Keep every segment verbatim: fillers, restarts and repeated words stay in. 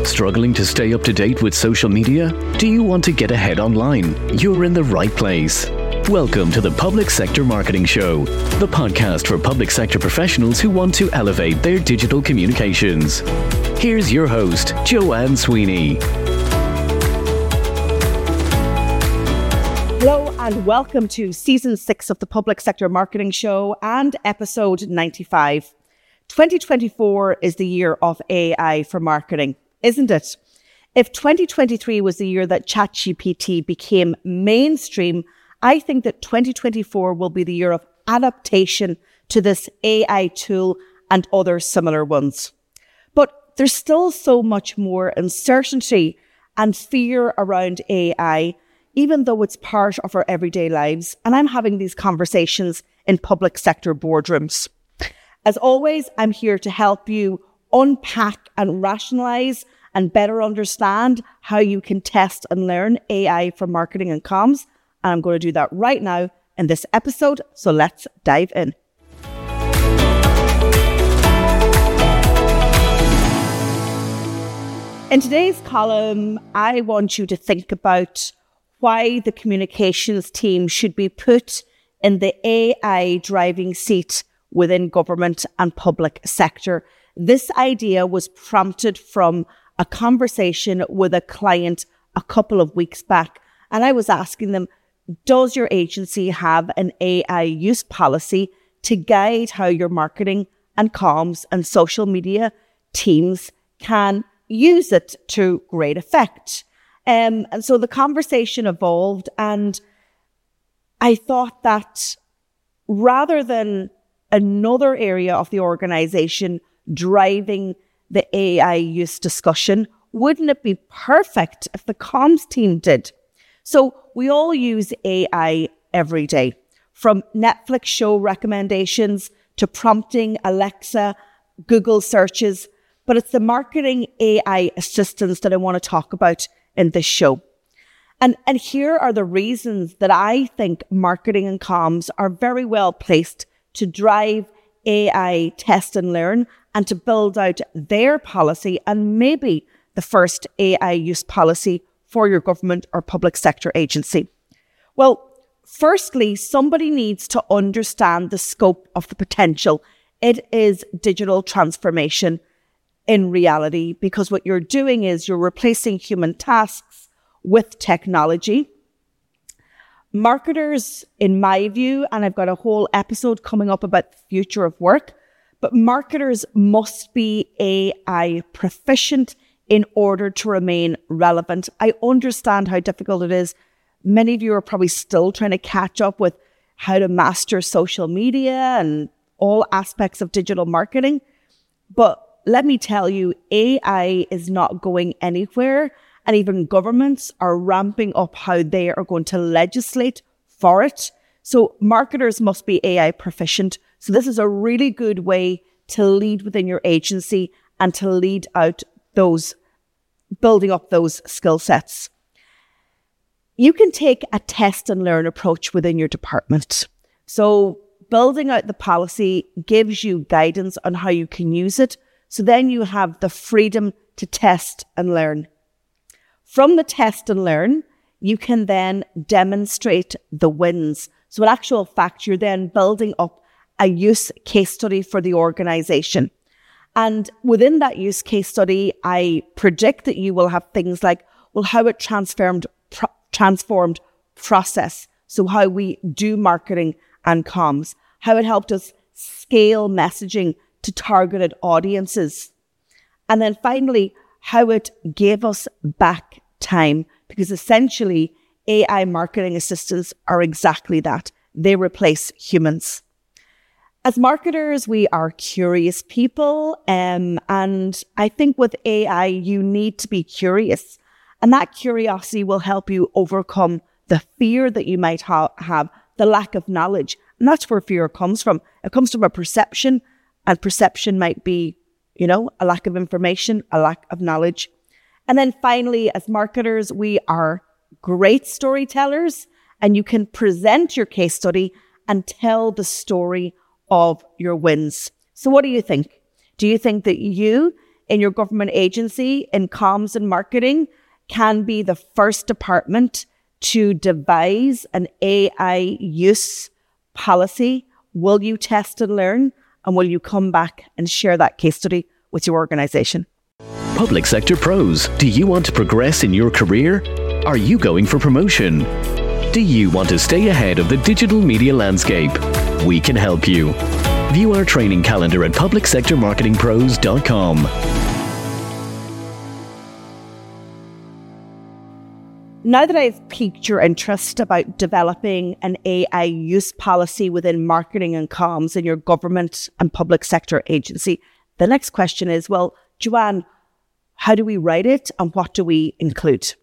Struggling to stay up to date with social media? Do you want to get ahead online? You're in the right place. Welcome to the Public Sector Marketing Show, the podcast for public sector professionals who want to elevate their digital communications. Here's your host, Joanne Sweeney. Hello and welcome to Season six of the Public Sector Marketing Show and Episode ninety-five. twenty twenty-four is the year of A I for marketing, isn't it? If twenty twenty-three was the year that ChatGPT became mainstream, I think that twenty twenty-four will be the year of adaptation to this A I tool and other similar ones. But there's still so much more uncertainty and fear around A I, even though it's part of our everyday lives. And I'm having these conversations in public sector boardrooms. As always, I'm here to help you unpack and rationalize and better understand how you can test and learn A I for marketing and comms. And I'm going to do that right now in this episode. So let's dive in. In today's column, I want you to think about why the communications team should be put in the A I driving seat within government and public sector. This idea was prompted from a conversation with a client a couple of weeks back. And I was asking them, does your agency have an A I use policy to guide how your marketing and comms and social media teams can use it to great effect? Um, and so the conversation evolved, and I thought that rather than another area of the organization driving the A I use discussion, wouldn't it be perfect if the comms team did? So we all use A I every day, from Netflix show recommendations to prompting Alexa, Google searches, but it's the marketing A I assistants that I want to talk about in this show. And, and here are the reasons that I think marketing and comms are very well placed to drive A I test and learn and to build out their policy and maybe the first A I use policy for your government or public sector agency. Well, firstly, somebody needs to understand the scope of the potential. It is digital transformation in reality, because what you're doing is you're replacing human tasks with technology. Marketers, in my view, and I've got a whole episode coming up about the future of work, but marketers must be A I proficient in order to remain relevant. I understand how difficult it is. Many of you are probably still trying to catch up with how to master social media and all aspects of digital marketing. But let me tell you, A I is not going anywhere, and even governments are ramping up how they are going to legislate for it. So marketers must be A I proficient. So this is a really good way to lead within your agency and to lead out those, building up those skill sets. You can take a test and learn approach within your department. So building out the policy gives you guidance on how you can use it. So then you have the freedom to test and learn. From the test and learn, you can then demonstrate the wins. So in actual fact, you're then building up a use case study for the organization. And within that use case study, I predict that you will have things like, well, how it transformed, pro- transformed process. So how we do marketing and comms, how it helped us scale messaging to targeted audiences. And then finally, how it gave us back time, because essentially A I marketing assistants are exactly that. They replace humans. As marketers, we are curious people. Um, and I think with A I, you need to be curious. And that curiosity will help you overcome the fear that you might ha- have, the lack of knowledge. And that's where fear comes from. It comes from a perception. And perception might be, you know, a lack of information, a lack of knowledge. And then finally, as marketers, we are great storytellers, and you can present your case study and tell the story of your wins. So what do you think? Do you think that you in your government agency in comms and marketing can be the first department to devise an A I use policy. Will you test and learn? And will you come back and share that case study with your organisation? Public Sector Pros. Do you want to progress in your career? Are you going for promotion? Do you want to stay ahead of the digital media landscape? We can help you. View our training calendar at public sector marketing pros dot com. Now that I've piqued your interest about developing an A I use policy within marketing and comms in your government and public sector agency, the next question is, well, Joanne, how do we write it and what do we include?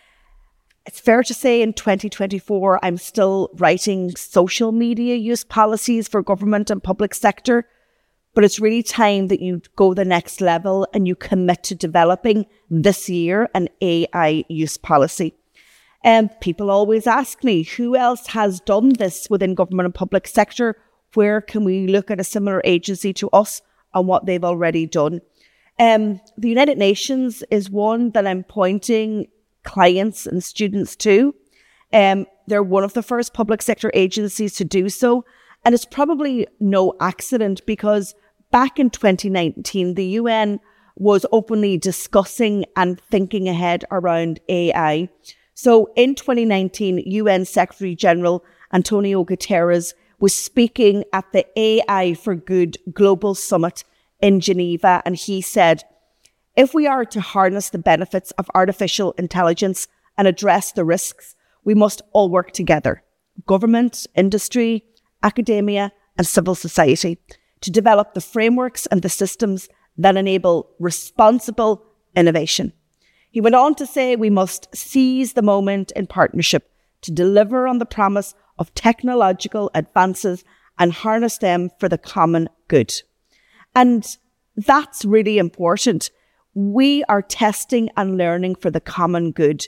It's fair to say in twenty twenty-four, I'm still writing social media use policies for government and public sector, but it's really time that you go the next level and you commit to developing this year an A I use policy. And people always ask me, who else has done this within government and public sector? Where can we look at a similar agency to us and what they've already done? Um, the United Nations is one that I'm pointing clients and students to. Um, they're one of the first public sector agencies to do so. And it's probably no accident because back in twenty nineteen, the U N was openly discussing and thinking ahead around A I. So in twenty nineteen, U N Secretary General Antonio Guterres was speaking at the A I for Good Global Summit in Geneva, and he said, if we are to harness the benefits of artificial intelligence and address the risks, we must all work together, government, industry, academia, and civil society, to develop the frameworks and the systems that enable responsible innovation. He went on to say we must seize the moment in partnership to deliver on the promise of technological advances and harness them for the common good. And that's really important. We are testing and learning for the common good.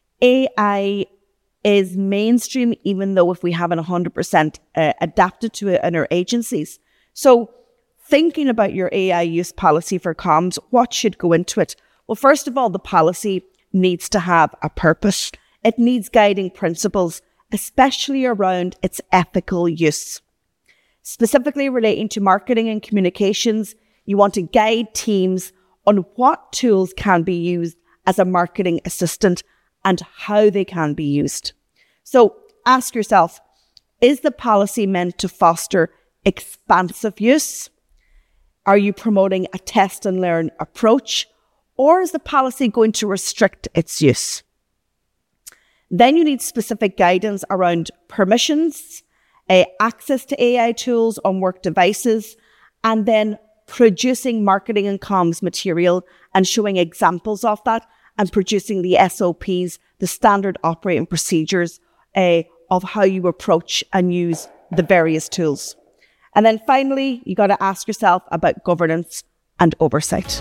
A I is mainstream, even though if we haven't one hundred percent uh, adapted to it in our agencies. So thinking about your A I use policy for comms, what should go into it? Well, first of all, the policy needs to have a purpose. It needs guiding principles, especially around its ethical use. Specifically relating to marketing and communications, you want to guide teams on what tools can be used as a marketing assistant and how they can be used. So ask yourself, is the policy meant to foster expansive use? Are you promoting a test and learn approach? Or is the policy going to restrict its use? Then you need specific guidance around permissions, uh, access to A I tools on work devices, and then producing marketing and comms material and showing examples of that and producing the S O Ps, the standard operating procedures uh, of how you approach and use the various tools. And then finally, you got to ask yourself about governance and oversight.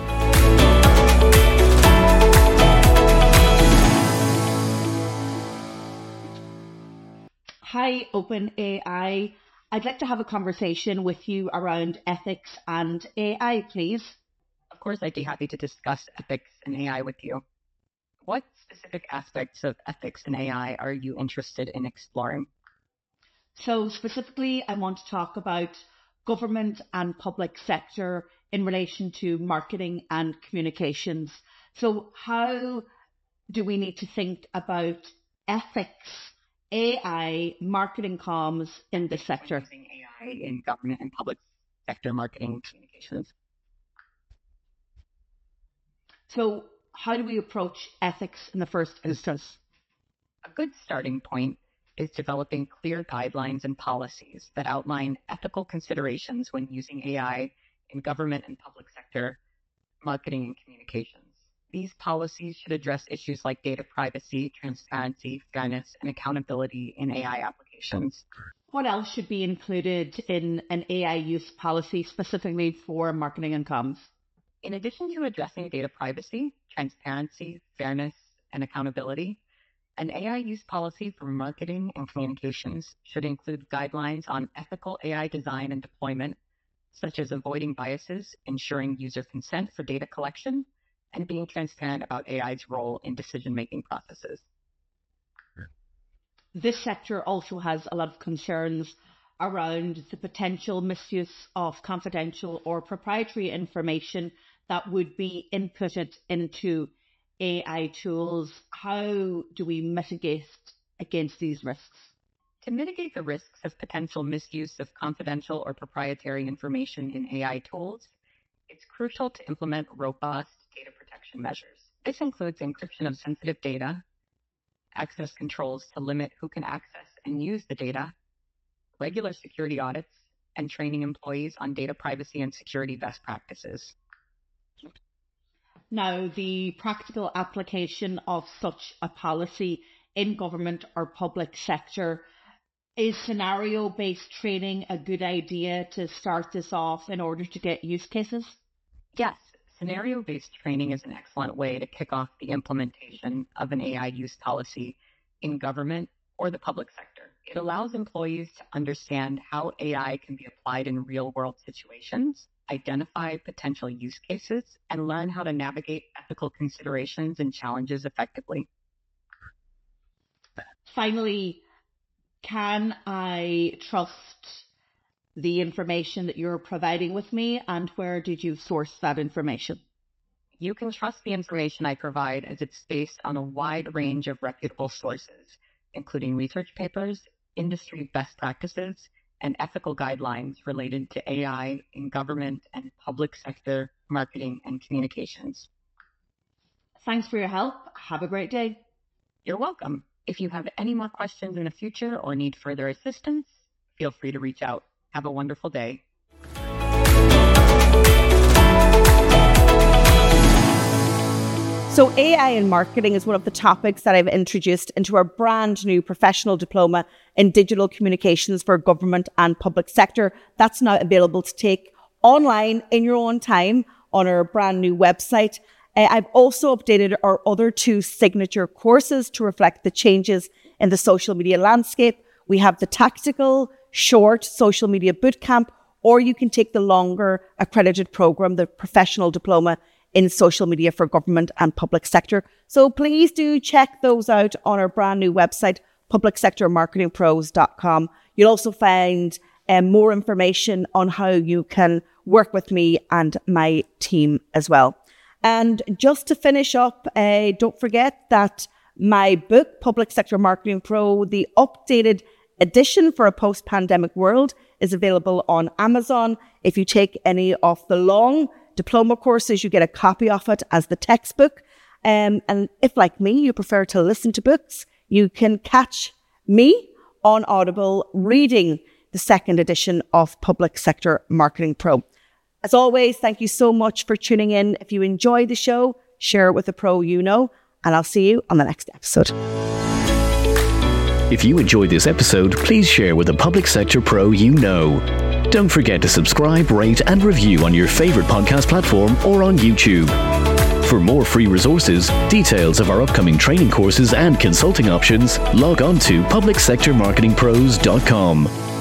Hi, OpenAI. I'd like to have a conversation with you around ethics and A I, please. Of course, I'd be happy to discuss ethics and A I with you. What specific aspects of ethics and A I are you interested in exploring? So specifically, I want to talk about government and public sector in relation to marketing and communications. So how do we need to think about ethics, A I, marketing comms in this sector? Using A I in government and public sector marketing and communications. So how do we approach ethics in the first instance? A good starting point is developing clear guidelines and policies that outline ethical considerations when using A I in government and public sector marketing and communications. These policies should address issues like data privacy, transparency, fairness, and accountability in A I applications. What else should be included in an A I use policy specifically for marketing and comms? In addition to addressing data privacy, transparency, fairness, and accountability, an A I use policy for marketing and communications should include guidelines on ethical A I design and deployment, such as avoiding biases, ensuring user consent for data collection, and being transparent about A I's role in decision-making processes. This sector also has a lot of concerns around the potential misuse of confidential or proprietary information that would be inputted into A I tools. How do we mitigate against these risks? To mitigate the risks of potential misuse of confidential or proprietary information in A I tools, it's crucial to implement robust data protection measures. This includes encryption of sensitive data, access controls to limit who can access and use the data, regular security audits, and training employees on data privacy and security best practices. Now, the practical application of such a policy in government or public sector, is scenario-based training a good idea to start this off in order to get use cases? Yes, scenario-based training is an excellent way to kick off the implementation of an A I use policy in government or the public sector. It allows employees to understand how A I can be applied in real-world situations, identify potential use cases, and learn how to navigate ethical considerations and challenges effectively. Finally, can I trust the information that you're providing with me, and where did you source that information? You can trust the information I provide as it's based on a wide range of reputable sources, including research papers, industry best practices, and ethical guidelines related to A I in government and public sector marketing and communications. Thanks for your help. Have a great day. You're welcome. If you have any more questions in the future or need further assistance, feel free to reach out. Have a wonderful day. So A I in marketing is one of the topics that I've introduced into our brand new professional diploma in digital communications for government and public sector. That's now available to take online in your own time on our brand new website. Uh, I've also updated our other two signature courses to reflect the changes in the social media landscape. We have the tactical, short social media bootcamp, or you can take the longer accredited program, the professional diploma in social media for government and public sector. So please do check those out on our brand new website, public sector marketing pros dot com. You'll also find um, more information on how you can work with me and my team as well. And just to finish up, uh, don't forget that my book, Public Sector Marketing Pro, the updated edition for a post-pandemic world, is available on Amazon. If you take any of the long diploma courses, you get a copy of it as the textbook. Um, and if, like me, you prefer to listen to books, you can catch me on Audible reading the second edition of Public Sector Marketing Pro. As always, thank you so much for tuning in. If you enjoyed the show, share it with a pro you know, and I'll see you on the next episode. If you enjoyed this episode, please share with a public sector pro you know. Don't forget to subscribe, rate, and review on your favorite podcast platform or on YouTube. For more free resources, details of our upcoming training courses, and consulting options, log on to public sector marketing pros dot com.